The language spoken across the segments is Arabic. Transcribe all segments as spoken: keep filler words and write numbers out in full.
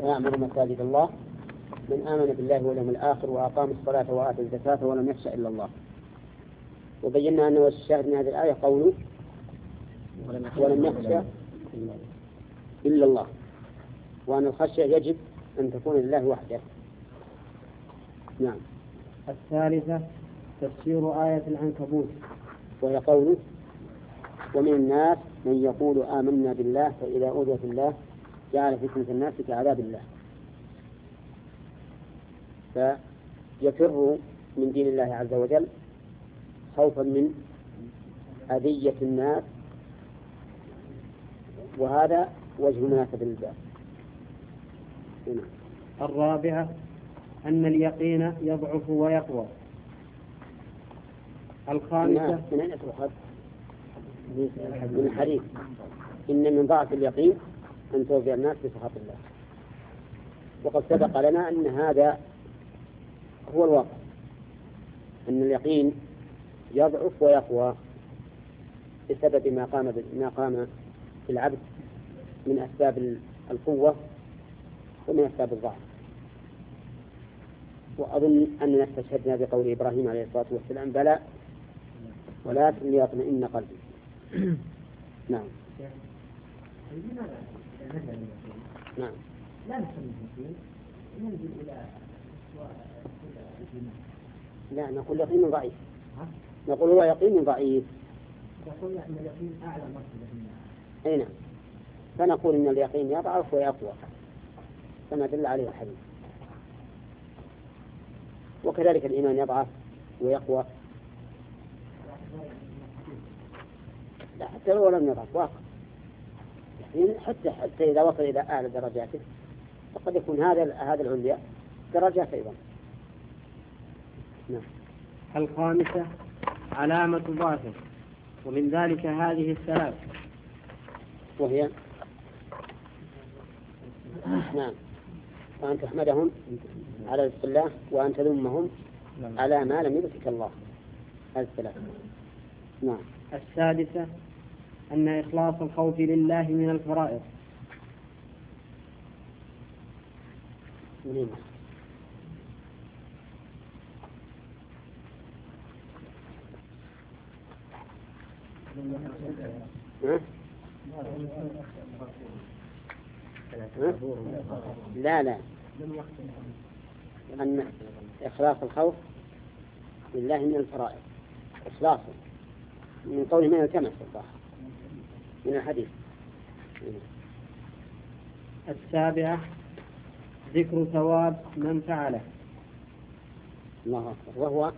ويعمر مساجد الله من آمن بالله واليوم الآخر وأقام الصلاة وآتى الزكاة ولم يخشى إلا الله. وبينا أن الشاهد من هذه الآية قوله ولم يخشى إلا الله، وأن الخشية يجب أن تكون لله وحده. نعم. الثالثة تفسير آية العنكبوت، وهي قوله ومن الناس من يقول آمنا بالله فإذا أوذي في الله جعل فتنة الناس كعذاب الله، فيفر من دين الله عز وجل خوفا من أذية الناس، وهذا وجه مناسب للباب. الرابعة أن اليقين يضعف ويقوى. الخامسة من أين تؤخذ؟ من الحديث إن من ضعف اليقين أن توفي الناس بسخط الله، وقد سبق لنا أن هذا هو الواقع، أن اليقين يضعف ويقوى بسبب ما قام ما قام في العبد من أسباب القوة ومن أسباب الضعف. وأظن أننا استشهدنا بقول إبراهيم عليه الصلاة والسلام بلى ولكن ليطمئن قلبي. نعم. نعم. لا نسميه يقين، ننزل إلى لا نقول يقين ضعيف. نقول هو يقين ضعيف. تقول أن اليقين أعلى مرتبة. أي نعم. فنقول إن اليقين يضعف ويقوى كما دل عليه الحديث، وكذلك الإيمان يضعف ويقوى. لا حتى لو لم يضعف واقع، يعني حتى حتى إذا وصل إلى أعلى درجاته فقد يكون هذا هذا العليا درجات أيضا. نعم. الخامسة علامة ضعفه، ومن ذلك هذه الثلاث، وهي نعم وأن تحمدهم على رزق الله وأن تذمهم على ما لم يرزقك الله. هذه الثلاث. نعم. السادسة أن إخلاص الخوف لله من الفرائض. منين؟ ها؟ ها؟ لا لا أن إخلاص الخوف لله من الفرائض إخلاصه من قوله من التمس الظاهر من الحديث. السابعة ذكر ثواب من فعله. الله أكبر، وهو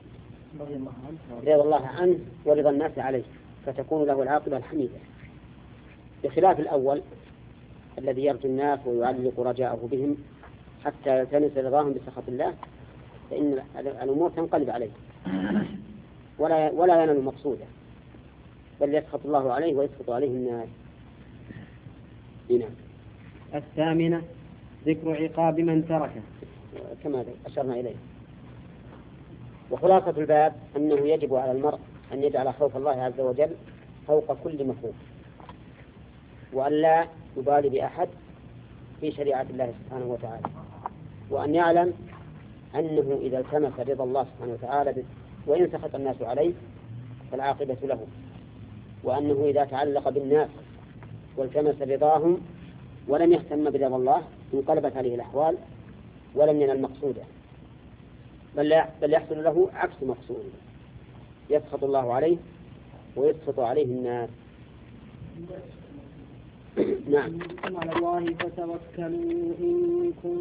رضا الله عنه ورضا الناس عليه، فتكون له العاقبة الحميدة، بخلاف الأول الذي يرجو الناس ويعلق رجاءه بهم حتى يلتمس رضاهم بسخط الله، فإن الأمور تنقلب عليه ولا ولا ينال مقصوده، بل يسخط الله عليه ويسخط عليه الناس. هنا. الثامنة ذكر عقاب من تركه كما أشرنا إليه. وخلاصة الباب أنه يجب على المرء أن يجعل خوف الله عز وجل فوق كل مخوف، وأن لا يبالي بأحد في شريعة الله سبحانه وتعالى، وأن يعلم أنه إذا التمس رضا الله سبحانه وتعالى وإن سخط الناس عليه فالعاقبة له، وأنه إذا تعلق بالناس والتمس رضاهم ولم يهتم برضا الله انقلبت عليه الأحوال ولم ينل مقصوده، بل بل يحصل له عكس مقصوده، يسخط الله عليه ويسخط عليه الناس. نعم. على الله فتوكلوا إن كنتم